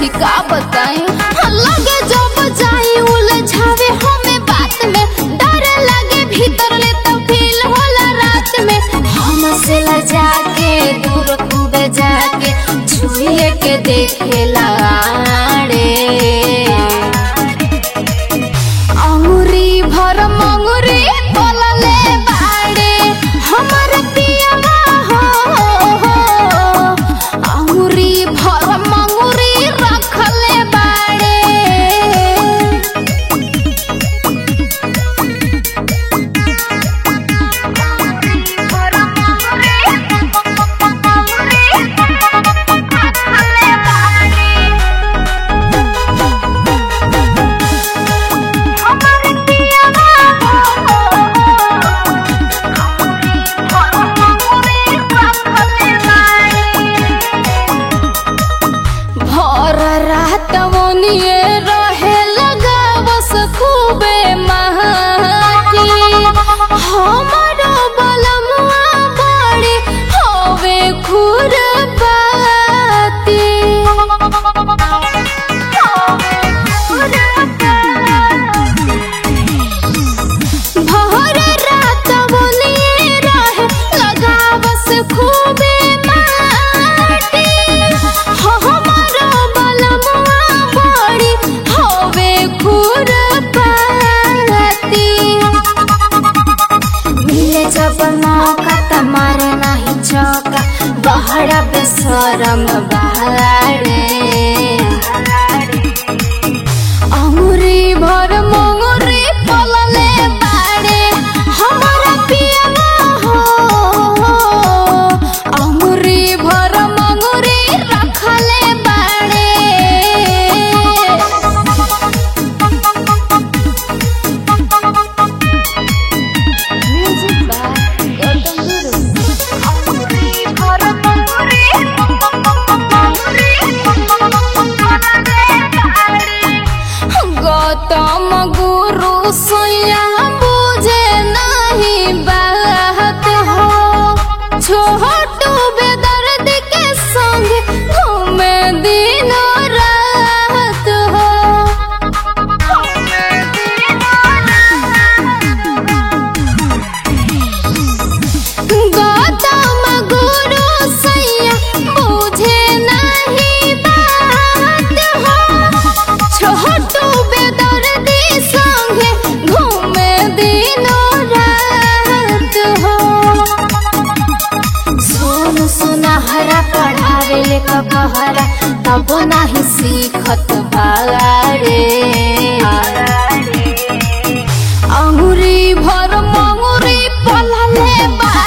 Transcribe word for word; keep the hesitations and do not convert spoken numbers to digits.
सखी का बताई लगे जब जाई उलझावे हमें बात में डर लगे भीतर ले तो फील होला रात में हमसे लजा के दूर खूब जाके छुए के देखे लाड़े अंगुरी भर मंगुरी बोलले बाड़े हमर पियवा हो अंगुरी भर मंगुरी रखले बाड़े तवनिए रहे लगा बस खूबे महकी हमारो बलमुआ बड़ी होवे खुरपाती भर रात तवनिए रहे लगा बस खूबे महकी हमारो बलमुआ बड़ी होवे खुरपाती मिले जब मौका तमारे नहीं चौका बहरा बेशरम बाड़े अंगुरी भर मंगुरी बोलले बाड़े हमारा पियवा हो अंगुरी भर मंगुरी रखले बाड़े म्यूजिक बाय गौतम गुरु अंगुरी भर मंगुरी गौतम गुरु सोया बुझे नहीं बात हो छोटू बेदर्द के संग घूमे दिन रात हो गौतम गुरु सोया बुझे नहीं बात हो छोटू बेदर्द संग घूमे दिन रात हो सुन सुनहरा पढ़ावे ले कहरा तब नाही सीखत बाड़े अंगुरी भर मंगुरी पलले बा